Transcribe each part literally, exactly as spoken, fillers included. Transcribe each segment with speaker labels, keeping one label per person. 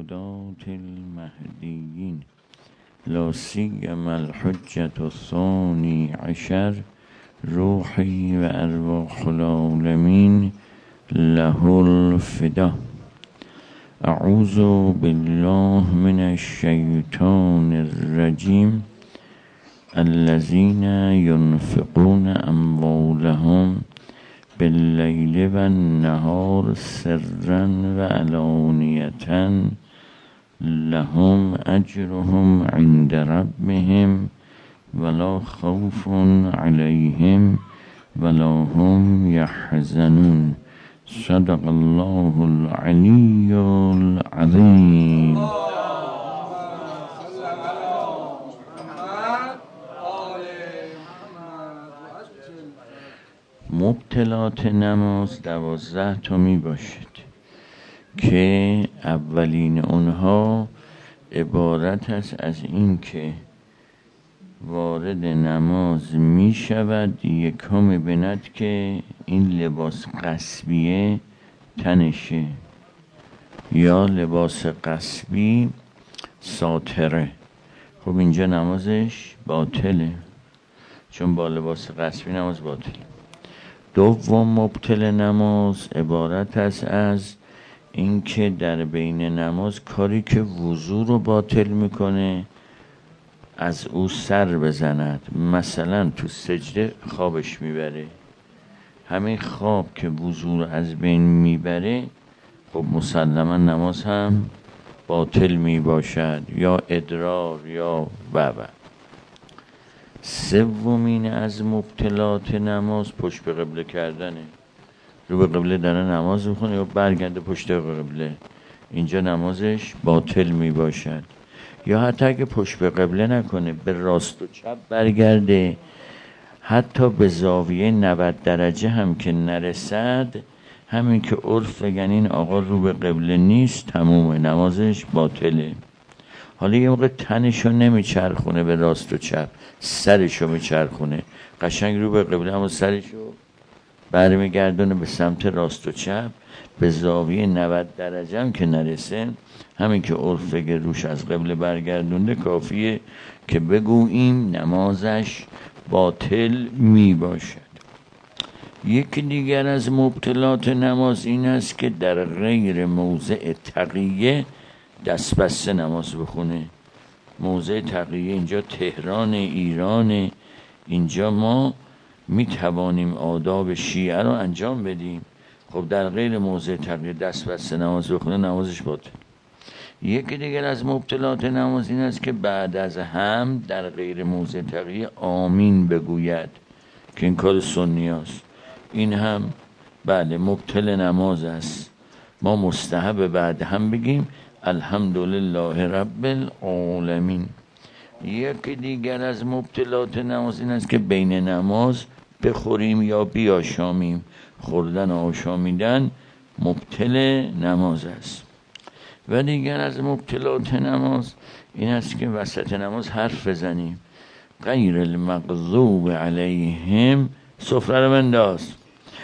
Speaker 1: الهداة المهديين لا سيما الحجة الثاني عشر روحي و ارواح العالمین له الفدا. اعوذ بالله من الشیطان الرجیم الذين ينفقون اموالهم باللیل و النهار سرا و علانیة لهم اجرهم عند ربهم ولا خوف علیهم ولا هم یحزنون. صدق الله العلی العظیم. مبطلات نماز دوازده تا می باشد که اولین اونها عبارت است از این که وارد نماز می شود، یکم بیند که این لباس قصبیه تنشه یا لباس قصبی ساتره. خب اینجا نمازش باطله، چون با لباس قصبی نماز باطله. دوم مبطل نماز عبارت است از اینکه در بین نماز کاری که وضو رو باطل میکنه از او سر بزند. مثلا تو سجده خوابش میبره، همین خواب که وضو رو از بین میبره خب مسلما نماز هم باطل میباشد، یا ادرار یا بابا. سومین از مبطلات نماز پشت به قبله کردنه. رو به قبله داره نماز میخونه یا برگرده پشت به قبله، اینجا نمازش باطل میباشد. یا حتی اگه پشت به قبله نکنه، به راست و چپ برگرده، حتی به زاویه نود درجه هم که نرسد، همین که عرف بگن این آقا رو به قبله نیست، تمومه، نمازش باطله. حالا یه موقع تنشو نمیچرخونه به راست و چپ، سرشو میچرخونه، قشنگ رو به قبله اما سرشو برمیگردونه به سمت راست و چپ، به زاویه نود درجه هم که نرسه، همین که عرف بگه روش از قبله برگردونده کافیه که بگوییم نمازش باطل می باشد. یکی دیگر از مبطلات نماز این است که در غیر موضع تقیه دست بسته نماز بخونه. موضع تقیه اینجا تهران ایران، اینجا ما می توانیم آداب شیعه رو انجام بدیم. خب در غیر موضع تقیه دست بسته نماز بخونه، نمازش باطل. یکی دیگر از مبطلات نماز این است که بعد از هم در غیر موضع تقیه آمین بگوید، که این کار سنی است. این هم بله مبطل نماز است. ما مستحب بعد هم بگیم الحمدلله رب العالمین. یکی دیگر از مبطلات نماز این است که بین نماز بخوریم یا بیاشامیم. خوردن و آشامیدن مبطل نماز است. و دیگر از مبطلات نماز این است که وسط نماز حرف بزنیم. غیر المغضوب علیهم، سفره رو بنداز،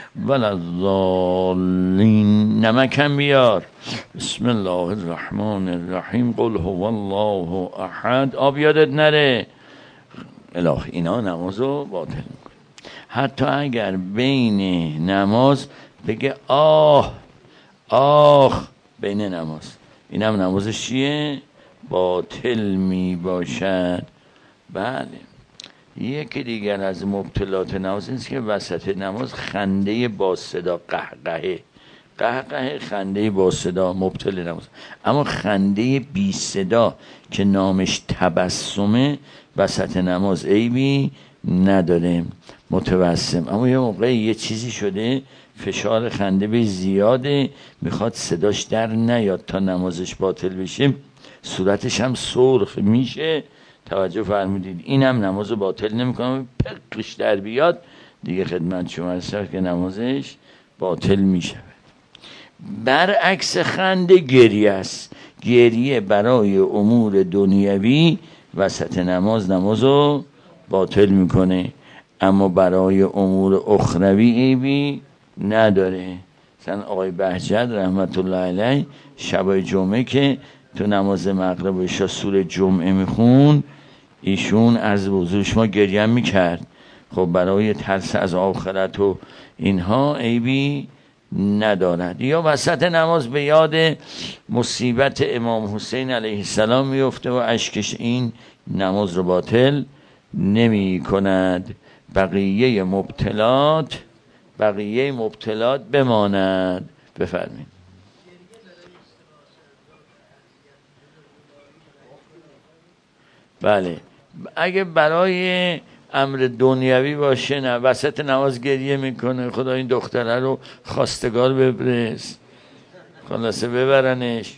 Speaker 1: ولضالین، نمکم بیار، بسم الله الرحمن الرحیم، قل هو الله احد، آب یادت نره، الاخ. اینا نمازو باطل میکنه. حتی اگر بین نماز بگه آه آه بین نماز، این هم نمازش چیه؟ باطل می باشد. بله. یکی دیگر از مبطلات نماز اینست که وسط نماز خنده با صدا، قهقهه قهقهه خنده با صدا مبطل نماز. اما خنده بی صدا که نامش تبسمه وسط نماز عیبی نداره، متوسم. اما یه موقع یه چیزی شده فشار خنده به زیاده، میخواد صداش در نیاد تا نمازش باطل بشه، صورتش هم سرخ میشه، توجه فرمودید، این هم نماز باطل نمیکنه، پقش در بیاد دیگه خدمت شما هست که نمازش باطل میشه. برعکس خنده گریه است. گریه برای امور دنیوی وسط نماز نمازو باطل میکنه، اما برای امور اخروی عیبی نداره. مثلا آقای بهجت رحمت الله علیه شب جمعه که تو نماز مغرب و عشا سوره جمعه میخون، ایشون از حضور شما گریه میکرد. خب برای ترس از آخرت و اینها عیبی ندارد. یا وسط نماز به یاد مصیبت امام حسین علیه السلام میفته و اشکش این نماز رو باطل نمی کند. بقیه مبتلات بقیه مبتلات بماند. بفرمایید. بله اگه برای امر دنیوی باشه نه، وسط نماز گریه میکنه خدا این دختره رو خواستگار ببرس، خلاصه ببرنش.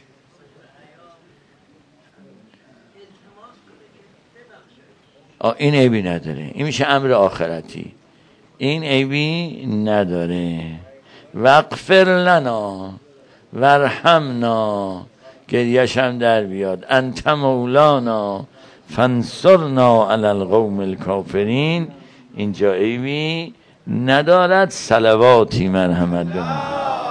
Speaker 1: آه این عیبی نداره، این میشه امر آخرتی، این عیبی نداره. وغفر لنا ورحمنا، گریهش هم در بیاد. انت مولانا فانصرنا علی القوم الکافرین، اینجا عیبی ندارد. صلواتی مرحمت بمون.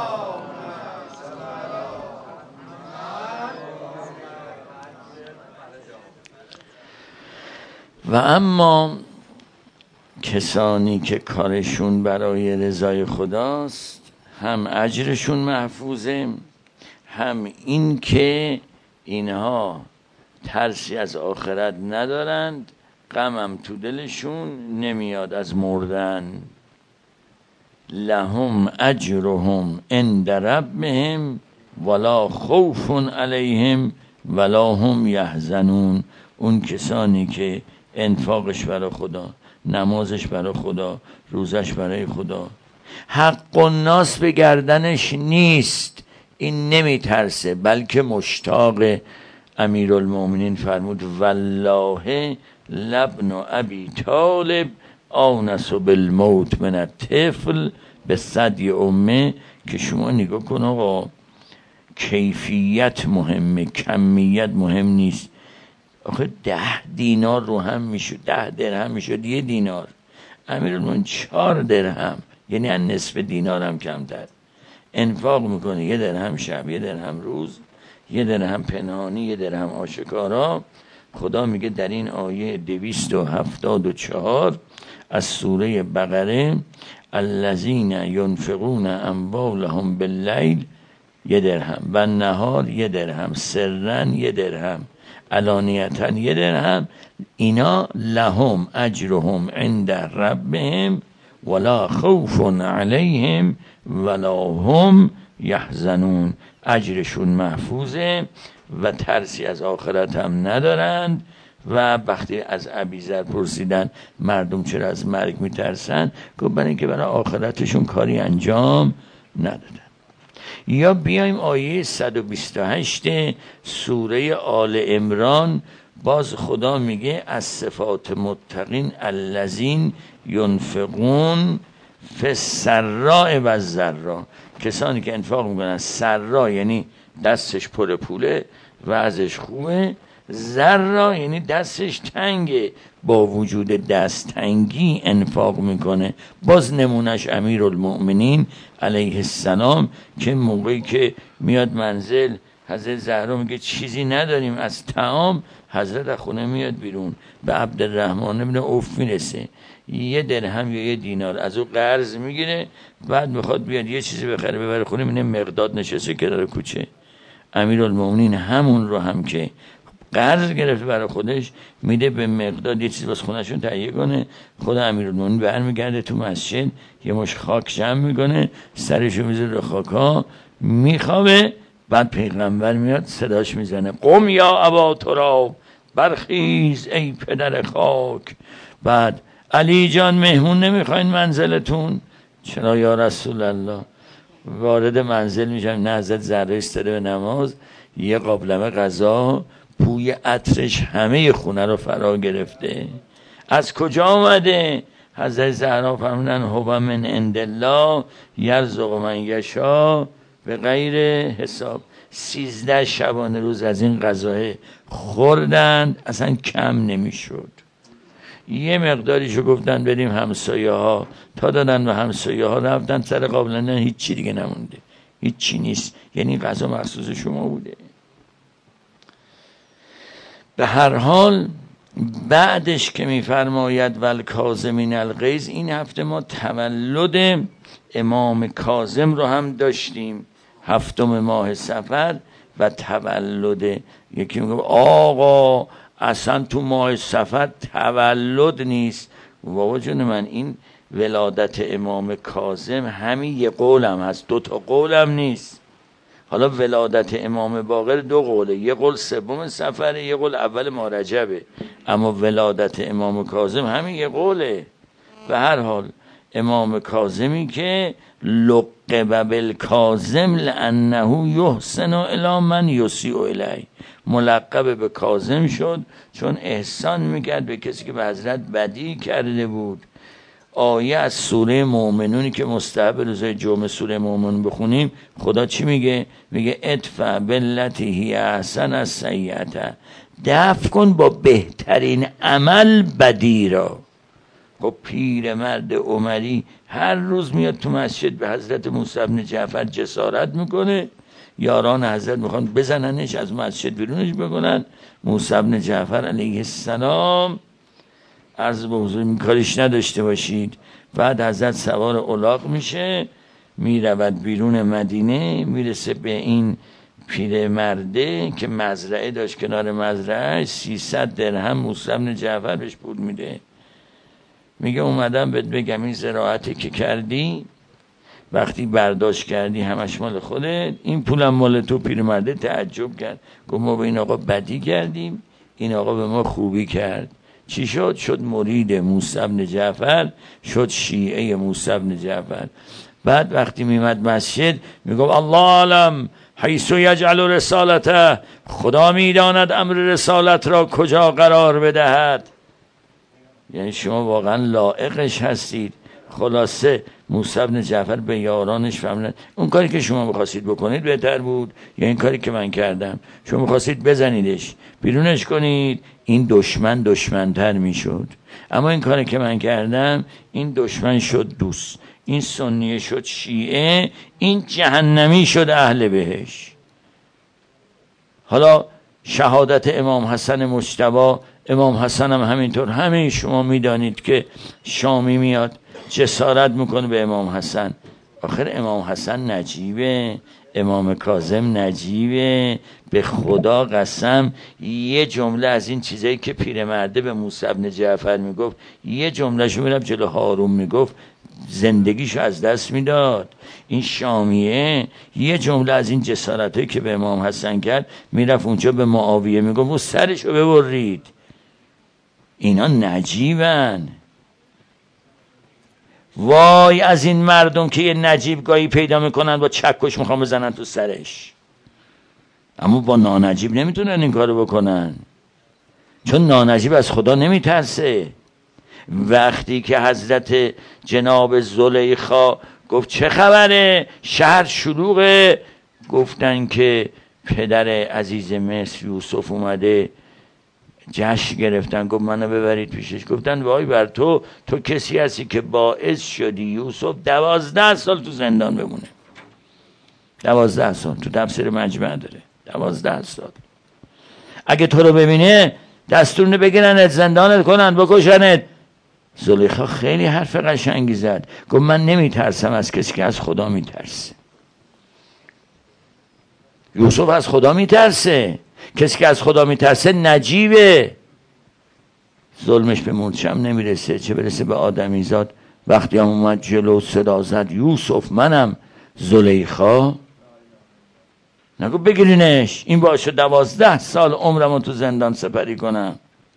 Speaker 1: و اما کسانی که کارشون برای رضای خداست، هم اجرشون محفوظه، هم این که اینها ترسی از آخرت ندارند، غمم تو دلشون نمیاد از مردن. لهم اجرهم عند ربهم ولا خوف علیهم ولا هم یحزنون. اون کسانی که انفاقش برای خدا، نمازش برای خدا، روزش برای خدا، حق الناس به گردنش نیست، این نمیترسه بلکه مشتاق. امیرالمومنین فرمود والله لابن ابی طالب آنس بالموت من الطفل به صدی امه. که شما نگاه کن آقا، کیفیت مهمه، کمیت مهم نیست. آخه ده دینار رو هم میشد، ده درهم میشد یه دینار. امیرالمومنین چهار درهم، یعنی از نصف دینار هم کمتر انفاق میکنه. یه درهم شب، یه درهم روز، یه درهم پنهانی، یه درهم آشکارا. خدا میگه در این آیه دویست و هفتاد و چهار از سوره بقره، الذین ینفقون اموالهم باللیل یه درهم و نهار یه درهم، سرن یه درهم، علانیتن یه درهم، اینا لهم اجرهم عند ربهم ولا خوف علیهم ولا هم یحزنون. اجرشون محفوظه و ترسی از آخرت هم ندارند. و وقتی از ابیذر پرسیدن مردم چرا از مرگ میترسن، گفت برای اینکه برای آخرتشون کاری انجام ندادن. یا بیایم آیه صد و بیست و هشت سوره آل عمران، باز خدا میگه از صفات متقین الذین ینفقون فی السراء و الضراء، کسانی که انفاق میکنن. سرا یعنی دستش پر پوله، وضعش خوبه. ضرا یعنی دستش تنگه، با وجود دست تنگی انفاق میکنه. باز نمونش امیرالمؤمنین علیه السلام که موقعی که میاد منزل، حضرت زهرا میگه چیزی نداریم از طعام، حضرت از خونه میاد بیرون، به عبدالرحمن ابن عوف میرسه، یه درهم یا یه دینار از او قرض میگیره، بعد میخواد بیاد یه چیزی بخره ببره خونه، میبینه مقداد نشسته کنار کوچه. امیرالمؤمنین همون رو هم که قرض گرفته برای خودش میده به مقداد یه چیز واسه خونه‌شون تهیه کنه. خود امیرالمومنین برمیگرده تو مسجد، یه مش خاک جمع میکنه، سرشو میذاره رو خاکا، میخوابه. بعد پیغمبر میاد صداش میزنه قم یا ابا تراب، برخیز ای پدر خاک. بعد علی جان مهمون نمیخواین منزلتون؟ چرا یا رسول الله. وارد منزل میشم، نه حضرت زهرا ایستاده به نماز، یه قابلمه غذا، بوی عطرش همه خونه رو فرا گرفته. از کجا آمده؟ حضرت زهرا فرمودن هو من عند الله یرزق من یشاء به غیر حساب. سیزده شبانه روز از این غذاه خوردند، اصلا کم نمیشد. یه مقداریشو گفتن بریم همسایه ها، تا دادن و همسایه ها رفتن سر قابلمه، هیچ چی دیگه نمونده، هیچ چی نیست. یعنی غذا مخصوص شما بوده. به هر حال بعدش که میفرماید والکاظمین الغیظ، این هفته ما تولد امام کاظم رو هم داشتیم، هفتم ماه صفر، و تولد یکی میگه آقا اصلا تو ماه صفر تولد نیست. بابا جون من، این ولادت امام کاظم همین یه قولم هست، دو تا قولم نیست. حالا ولادت امام باقر دو قوله، یه قول سوم صفره، یه قول اول ماه رجبه، اما ولادت امام کاظم همین یه قوله. به هر حال امام کاظمی که لقب بالکاظم لانه یحسن الی من یسیء الیه، ملقب به کاظم شد چون احسان میکرد به کسی که به حضرت بدی کرده بود. آیه از سوره مومنونی که مستحب روزای جمعه سوره مومنون بخونیم، خدا چی میگه؟ میگه ادفع باللتی هی احسن السیئة، دفع کن با بهترین عمل بدی را. خب پیرمرد عمری هر روز میاد تو مسجد به حضرت موسی بن جعفر جسارت میکنه، یاران حضرت میخوان بزننش، از مسجد بیرونش بکنن. موسی بن جعفر علیه السلام عرض به حضور این کارش نداشته باشید. بعد حضرت سوار الاغ میشه، میرود بیرون مدینه، میرسه به این پیرمرده که مزرعه داشت، کنار مزرعه سیصد درهم موسی بن جعفر بهش پول میده. میگه اومدم بهت بگم این زراعتی که کردی وقتی برداشت کردی همش مال خودت، این پولم مال تو. پیرمرده تعجب کرد، گفت ما به این آقا بدی کردیم، این آقا به ما خوبی کرد. چی شد؟ شد مرید موسی بن جعفر، شد شیعه موسی بن جعفر. بعد وقتی میمد مسجد میگفت الله علم حیث یجعل رسالته، خدا میداند امر رسالت را کجا قرار بدهد. یعنی شما واقعا لایقش هستید. خلاصه موسی بن جعفر به یارانش فهمیدن اون کاری که شما می‌خواستید بکنید بهتر بود یا این کاری که من کردم. شما می‌خواستید بزنیدش، بیرونش کنید، این دشمن دشمن‌تر میشد، اما این کاری که من کردم این دشمن شد دوست، این سنیه شد شیعه، این جهنمی شد اهل بهش. حالا شهادت امام حسن مجتبی، امام حسن هم همینطور. همه شما میدانید که شامی میاد جسارت میکنه به امام حسن. آخر امام حسن نجیبه، امام کاظم نجیبه. به خدا قسم یه جمله از این چیزایی که پیرمرده به موسی بن جعفر میگفت، یه جمله شو میرفت جلو هارون میگفت، زندگیشو از دست میداد. این شامیه یه جمله از این جسارتایی که به امام حسن کرد میرفت اونجا به معاویه میگفت و سرشو ببرید. اینا نجیبن. وای از این مردم که یه نجیب گاهی پیدا میکنن با چکش میخوام بزنن تو سرش، اما با نانجیب نمیتونن این کارو بکنن، چون نانجیب از خدا نمیترسه. وقتی که حضرت جناب زلیخا گفت چه خبره شهر شلوغه، گفتن که پدر عزیز مصر یوسف اومده، جشن گرفتن. گفت منو ببرید پیشش. گفتن وای بر تو، تو کسی هستی که باعث شدی یوسف دوازده سال تو زندان بمونه. دوازده سال تو تفسیر مجمع داره، دوازده سال. اگه تو رو ببینه دستور بگیرنت زندانت کنن بکشنت. زلیخا خیلی حرف قشنگی زد، گفت من نمیترسم از کسی که از خدا میترسه. یوسف از خدا میترسه، کسی که از خدا میترسه نجیبه، ظلمش به مورچم نمیرسه، چه برسه به آدمیزاد. وقتی هم اومد جلو صدا زد یوسف منم زلیخا، نگو بگیرینش، این باشه دوازده سال عمرمو تو زندان سپری کنم.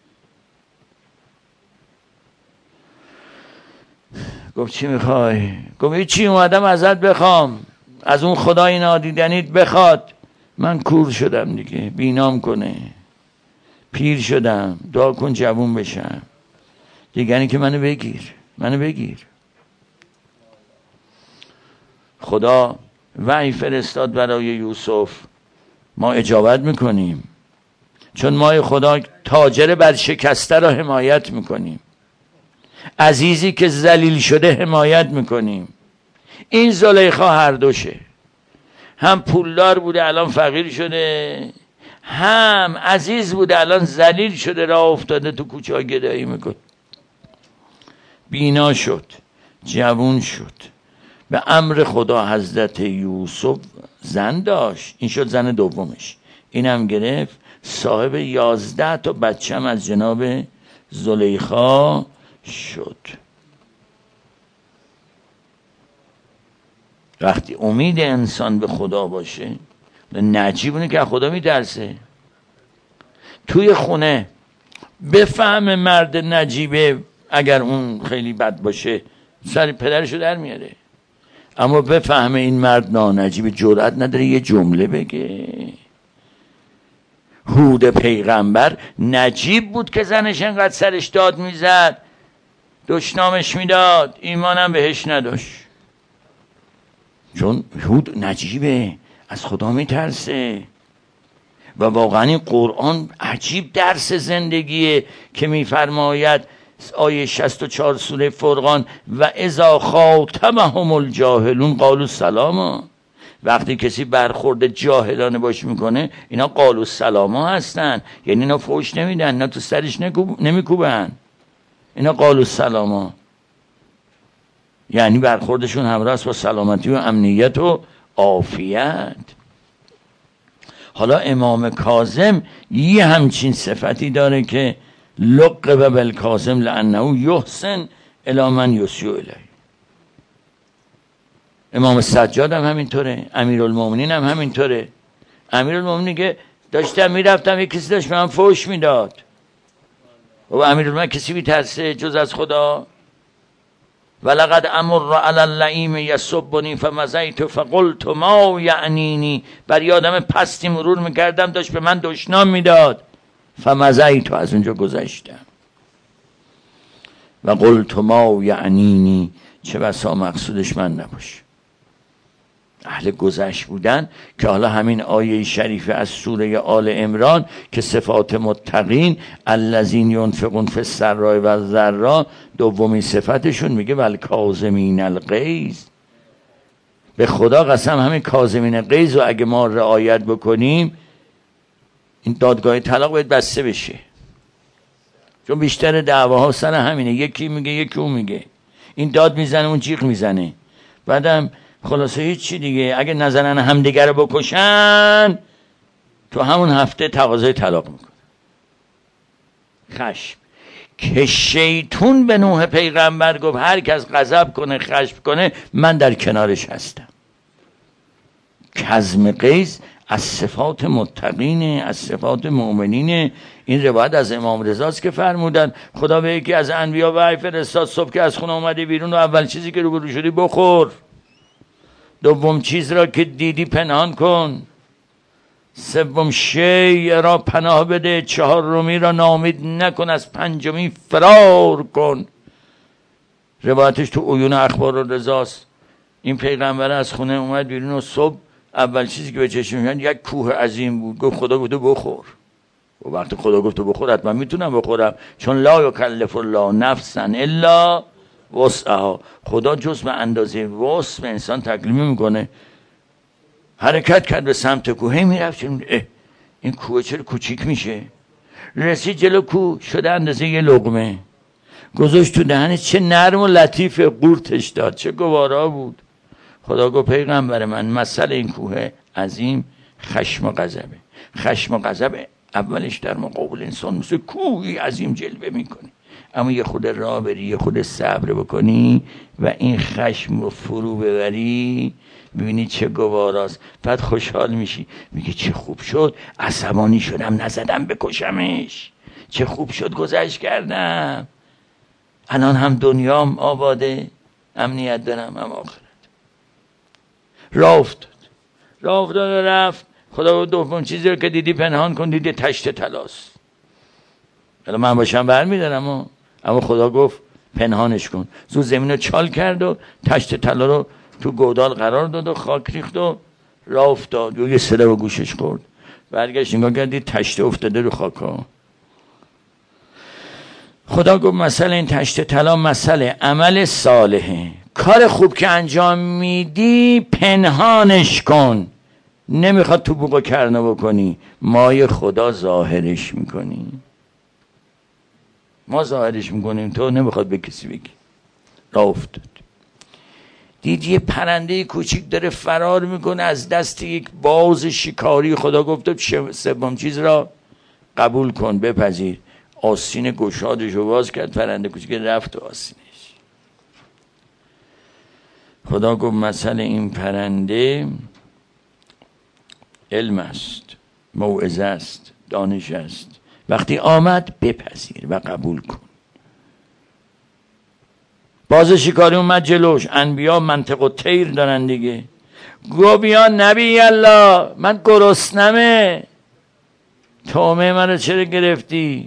Speaker 1: گفت چی میخوای؟ گفت چی اومدم ازت بخوام، از اون خدای نادیدنیت بخواد. من کور شدم دیگه، بینام کنه، پیر شدم، دعا کن جوون بشم دیگه، که منو بگیر، منو بگیر. خدا وحی فرستاد برای یوسف، ما اجابت میکنیم، چون ما خدا تاجر بر شکسته را حمایت میکنیم، عزیزی که ذلیل شده حمایت میکنیم. این زلیخا هر دوشه، هم پولدار بوده الان فقیر شده، هم عزیز بوده الان ذلیل شده، راه افتاده تو کوچه ها گدایی میکنه. بینا شد، جوون شد، به امر خدا حضرت یوسف زن داشت، این شد زن دومش، اینم گرفت، صاحب یازده تا بچم از جناب زلیخا شد. وقتی امید انسان به خدا باشه، نجیبونه که خدا میترسه. توی خونه بفهم مرد نجیبه، اگر اون خیلی بد باشه سر پدرشو در میاره، اما بفهمه این مرد نانجیبه، جرأت نداره یه جمله بگه. هود پیغمبر نجیب بود که زنش انقدر سرش داد میزد، دشنامش میداد، ایمانم بهش نداشت، چون هود نجیبه، از خدا میترسه. و واقعا این قرآن عجیب درس زندگیه که میفرماید آیه شصت و چهار سوره فرقان و اذا خاطبهم الجاهلون قالوا سلاما. وقتی کسی برخورد جاهلانه باش میکنه، اینا قالوا سلاما هستن، یعنی اینا فوش نمیدن، اینا تو سرش نمیکوبن، اینا قالوا سلاما، یعنی برخوردشون همراه است با سلامتی و امنیت و عافیت. حالا امام کاظم یه همچین صفتی داره که لقب بالکاظم لانه یحسن الی من یسیء الیه. امام سجاد هم همینطوره، امیرالمومنین هم همینطوره. امیرالمومنین که داشتم میرفتم یک کسی داشت به من فوش میداد، و امیرالمومنین کسی میترسه جز از خدا؟ ولقد امر علی اللئیم یسبنی فمضیت فقلت ما یعنینی، بر یادم پستی مرور میکردم داشت به من دشنام میداد، فمضیت، از اونجا گذشتم، و قلت ما یعنینی، چه بسا مقصودش من نباشه. اهل گذشت بودن که حالا همین آیه شریفه از سوره آل عمران که صفات متقین الذین ینفقون فی السراء و الضراء، دومین صفتشون میگه والکاظمین الغیظ. به خدا قسم همین کاظمین الغیظ رو اگه ما رعایت بکنیم، این دادگاه طلاق باید بسته بشه، چون بیشتر دعواها سر همینه، یکی میگه یکی اون میگه، این داد میزنه اون جیغ میزنه، بعدم خلاصه هیچی دیگه. اگه نزنن همدیگر رو بکشن، تو همون هفته تقاضای طلاق میکنه. خشم که شیطون به نوح پیغمبر گفت هر کس غضب کنه خشم کنه من در کنارش هستم. کظم غیظ از صفات متقینه، از صفات مؤمنینه. این روایت از امام رضاست که فرمودن خدا به یکی از انبیا وحی فرستاد، صبح که از خونه اومدی بیرون و اول چیزی که روبرو شدی بخور، دوم چیز را که دیدی پنهان کن، سوم شی را پناه بده، چهارمی را ناامید نکن، از پنجمی فرار کن. روایتش تو عیون اخبار رضاست. این پیغمبر از خونه اومد بیرون و صبح اول چیزی که به چشم میاد یک کوه عظیم بود. گفت خدا گفته بخور. و وقتی خدا گفته بخور حتما میتونم بخورم، چون لا یکلف الله نفسا الا وسعها. خدا جز به اندازه وسع به انسان تکلیف میکنه. حرکت کرد به سمت کوه، میرفت این کوه چرا کوچیک میشه، رسید جلو کوه شده اندازه یه لقمه، گذاشت تو دهنش، چه نرم و لطیف، قورتش داد، چه گوارا بود. خدا گفت پیغمبر من مثل این کوه عظیم خشم و غضبه. خشم و غضب اولش در مقابل انسان مثل کوهی عظیم جلوه میکنه، اما یه خود راه بری، یه خود صبر بکنی و این خشم رو فرو ببری، ببینی چه گواراست. بعد خوشحال میشی، میگه چه خوب شد عصبانی شدم نزدم بکشمش، چه خوب شد گذشت کردم، الان هم دنیام آباده، امنیت دارم هم آخرت. راه افتاد راه افتاد و رفت. خدا دوم چیزی رو که دیدی پنهان کن، دیدی تشت طلاست. حالا من باشم برمیدارم، اما خدا گفت پنهانش کن. زود زمین رو چال کرد و تشت طلا رو تو گودال قرار داد و خاک ریخت و راه افتاد. یه صدا به گوشش خورد، برگشت نگاه کرد دید تشت افتاده رو خاکا. خدا گفت مثلا این تشت طلا مثل عمل صالحه، کار خوب که انجام میدی پنهانش کن. نمیخواد تو بوق و کرنه بکنی، مای خدا ظاهرش میکنی، ما ظاهرش میکنیم، تو نمیخواد به کسی بگی. راه افتاد، دید یه پرنده کوچیک داره فرار میکنه از دست یک باز شکاری. خدا گفت سوم چیز را قبول کن، بپذیر. آستین گشادش رو باز کرد، پرنده کوچیک رفت تو آستینش. خدا گفت مثل این پرنده علم است، موعظه است، دانش است، وقتی آمد بپذیر و قبول کن. باز شکاری اومد جلوش، انبیا منطق و طیر دارن دیگه. گو بیا نبی الله، من گرسنمه، طعمه من رو چرا گرفتی؟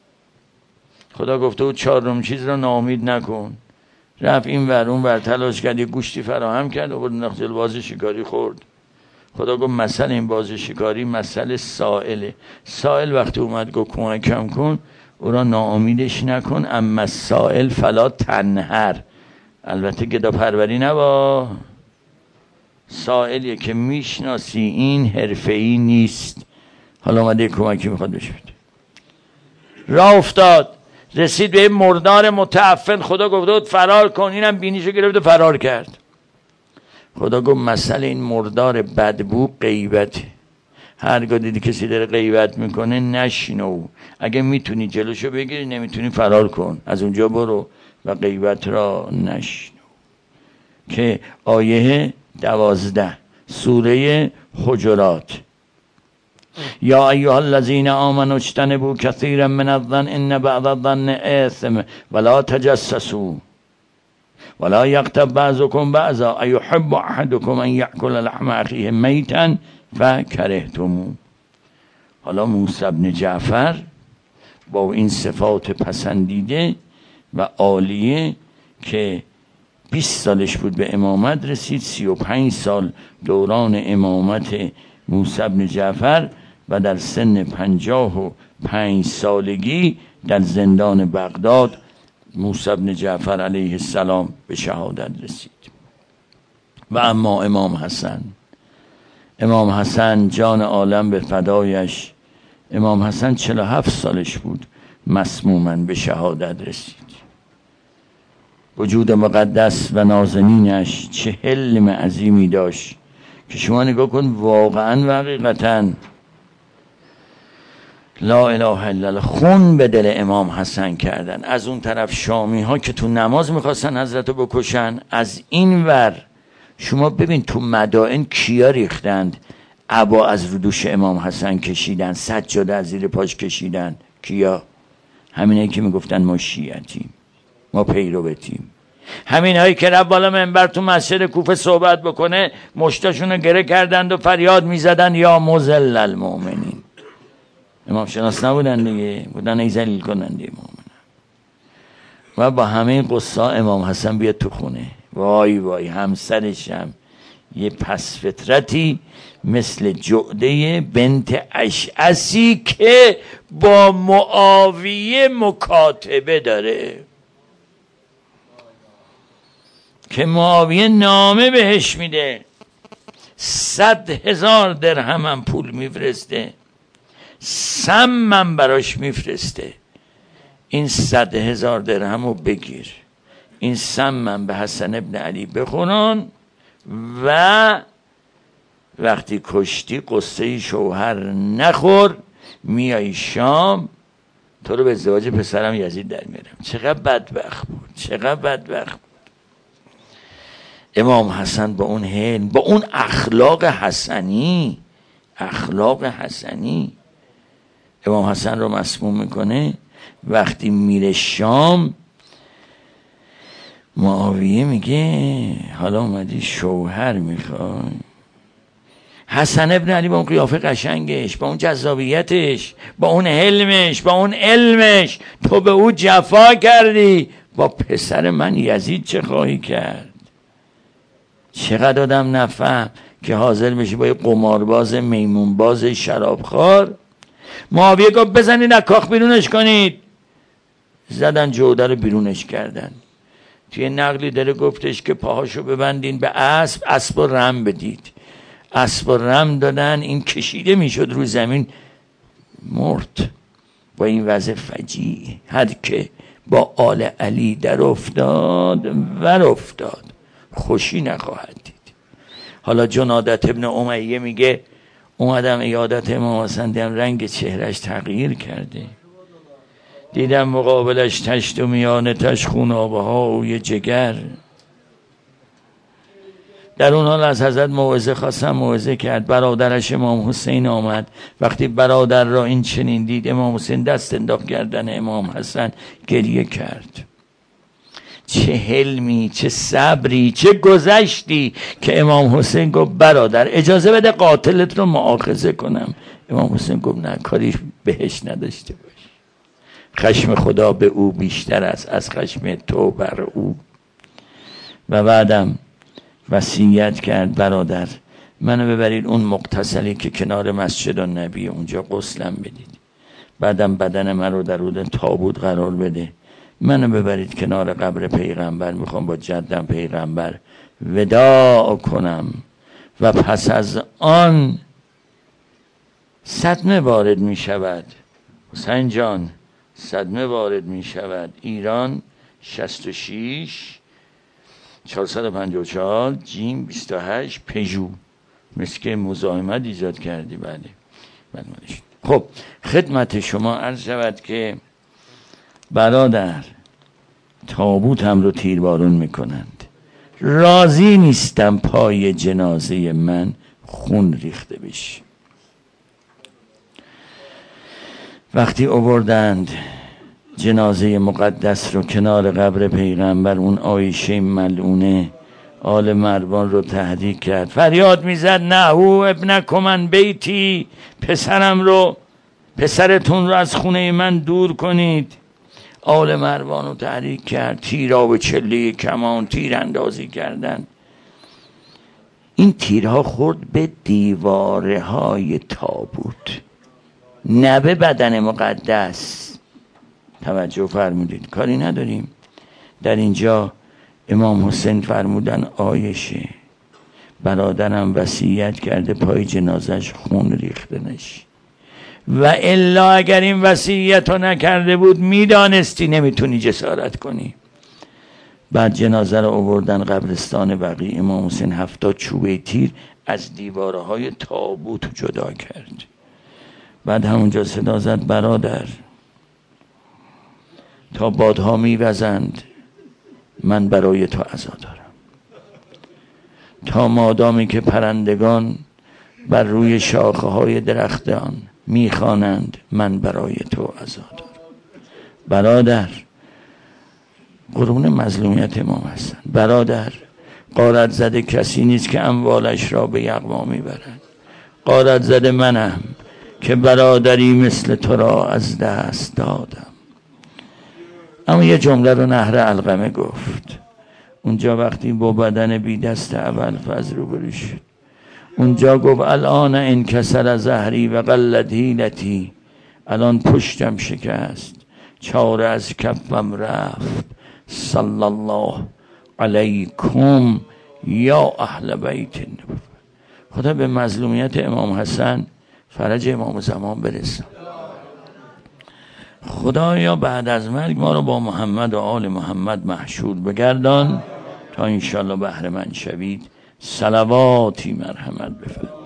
Speaker 1: خدا گفته او چهارم چیز رو ناامید نکن. رفت این ور اون ور تلاش کرد، یه گوشتی فراهم کرد و بود جلو باز شکاری خورد. خدا گفت مثل این باز شکاری مثل سائله. سائل وقتی اومد گفت کمکم کن، او را ناامیدش نکن. اما سائل فلا تنهر، البته گدا پروری نبا. سائلیه که میشناسی این حرفه‌ای نیست، حالا اومده کمکی میخواد بشه بده. راه افتاد، رسید به مردار متعفن. خدا گفت فرار کن، اینم بینیشو گرفت و فرار کرد. خدا گفت مثل این مردار بدبو غیبته. هرگاه دیدی کسی داره غیبت میکنه نشنو، اگه میتونی جلوشو بگیری، نمیتونی فرار کن، از اونجا برو و غیبت را نشنو. که آیه دوازده سوره حجرات. یا ایها الذین آمنوا اجتنبوا کثیرا من الظن ان بعض الظن اثم ولا تجسسوا ولا یغتب بعضکم بعضا ایحب احدکم ان یأکل لحم اخیه میتا فکرهتموه. حالا موسی بن جعفر با این صفات پسندیده و عالیه که بیست سالش بود به امامت رسید، سی و پنج سال دوران امامت موسی بن جعفر و در سن پنجاه و پنج سالگی در زندان بغداد موسی بن جعفر علیه السلام به شهادت رسید. و اما امام حسن، امام حسن جان عالم به فدایش، امام حسن چهل و هفت سالش بود مسموما به شهادت رسید. وجود مقدس و نازنینش چه حلم عظیمی داشت که شما نگاه کن، واقعا و حقیقتا لا اله الا الله خون به دل امام حسن کردن. از اون طرف شامی ها که تو نماز میخواستن حضرت رو بکشن، از این ور شما ببین تو مدائن کیا ریختند، عبا از رو دوش امام حسن کشیدن، سجاده از زیر پاش کشیدن. کیا؟ همینایی که میگفتن ما شیعتیم، ما پیروتیم. همین هایی که رب بالا منبر تو مسجد کوفه صحبت بکنه مشتاشون رو گره کردند و فریاد میزدن یا مذل المؤمنین. امام شناس نبودن دیگه، بودن ای ذلیل کننده مؤمنان. و با همه قصا امام حسن بیاد تو خونه، وای وای همسرش هم یه پس فطرتی مثل جعده بنت اشعثی که با معاویه مکاتبه داره، که معاویه نامه بهش میده، صد هزار درهم هم پول میفرسته، سمم براش میفرسته، این صد هزار درهم رو بگیر، این سمم به حسن ابن علی بخونن و وقتی کشتی قصه شوهر نخور، میای شام تو رو به ازدواج پسرم یزید در میارم. چقدر بدبخت بود، چقدر بدبخت بود امام حسن با اون حلم، با اون اخلاق حسنی، اخلاق حسنی. امام حسن رو مسموم میکنه، وقتی میره شام معاویه میگه حالا اومدی شوهر میخوای؟ حسن ابن علی با اون قیافه قشنگش، با اون جذابیتش، با اون حلمش، با اون علمش، تو به او جفا کردی، با پسر من یزید چه خواهی کرد؟ چقدر آدم نفهم که حاضر بشی با یه قمارباز میمونباز شرابخوار. معاویه گفت بزنید از کاخ بیرونش کنید، زدن جوده رو بیرونش کردن. توی نقلی داره گفتش که پاهاشو ببندین به اسب، اسب رو رم بدید. اسب و رم دادن، این کشیده میشد رو زمین مرد. با این وضع فجیع هر که با آل علی در افتاد ور افتاد، خوشی نخواهد دید. حالا جنادت ابن امیه میگه اومدم عیادت امام حسن، دیدم رنگ چهرش تغییر کرده، دیدم مقابلش تشت و میانتش خونابه ها و یه جگر. در اون حال از حضرت موعظه خواستم، موعظه کرد. برادرش امام حسین آمد، وقتی برادر را این چنین دید امام حسین دست انداخت گردن امام حسن، گریه کرد. چه حلمی، چه صبری، چه گذشتی که امام حسین گفت برادر اجازه بده قاتلت رو مؤاخذه کنم. امام حسین گفت نه، کاری بهش نداشته باش، خشم خدا به او بیشتر است از خشم تو بر او. و بعدم وصیت کرد برادر منو ببرید اون مغتسلی که کنار مسجد النبی، اونجا غسلم بدید، بعدم بدن من رو در اون تابوت قرار بده، منو ببرید کنار قبر پیغمبر، میخوام با جدم پیغمبر وداع کنم. و پس از آن صدمه وارد میشود حسین جان، صدمه وارد میشود. ایران شصت و شش چهارصد و پنجاه و چهار جیم بیست و هشت پژو، مثل که مزاحمت ایجاد کردی. بله بله. خب خدمت شما عرض شود که برادر تابوت هم رو تیربارون میکنند. راضی نیستم پای جنازه من خون ریخته بشه. وقتی آوردند جنازه مقدس رو کنار قبر پیغمبر، اون عایشه ملعونه آل مروان رو تحریک کرد، فریاد میزد نه او ابنکم من بیتی، پسرم رو، پسرتون رو از خونه من دور کنید. آل مروان رو تحریک کرد، تیرها و چله کمان تیر اندازی کردن. این تیرها خورد به دیواره های تابوت، نه به بدن مقدس. توجه فرمودید، کاری نداریم. در اینجا امام حسین فرمودن عایشه برادرم وصیت کرده پای جنازش خون ریخته نشه، و الا اگر این وصیت رو نکرده بود میدانستی نمیتونی جسارت کنی. بعد جنازه رو آوردن قبرستان بقیع. امام حسین هفتاد چوبه تیر از دیواره های تابوت جدا کرد. بعد همونجا صدا زد برادر تا بادها میوزند من برای تو عزا دارم، تا مادامی که پرندگان بر روی شاخه های درختان میخوانند من برای تو عزا دارم. برادر قربون مظلومیت امام حسن، برادر غارت زده کسی نیست که اموالش را به یغما میبرد. غارت زده منم که برادری مثل تو را از دست دادم. اما یه جمله رو نهر علقمه گفت اونجا وقتی با بدن بی دست ابوالفضل روبرو شد. اونجا گفت الان انکسر ظهری و قلت حیلتی، الان پشتم شکست، چاره از کفم رفت. صلی الله علیکم یا اهل بیت النبوة. خدا به مظلومیت امام حسن فرج امام زمان برسان. خدایا بعد از مرگ ما رو با محمد و آل محمد محشور بگردان تا انشالله بهره مند شوید. صلواتی مرحمت بفرمایید.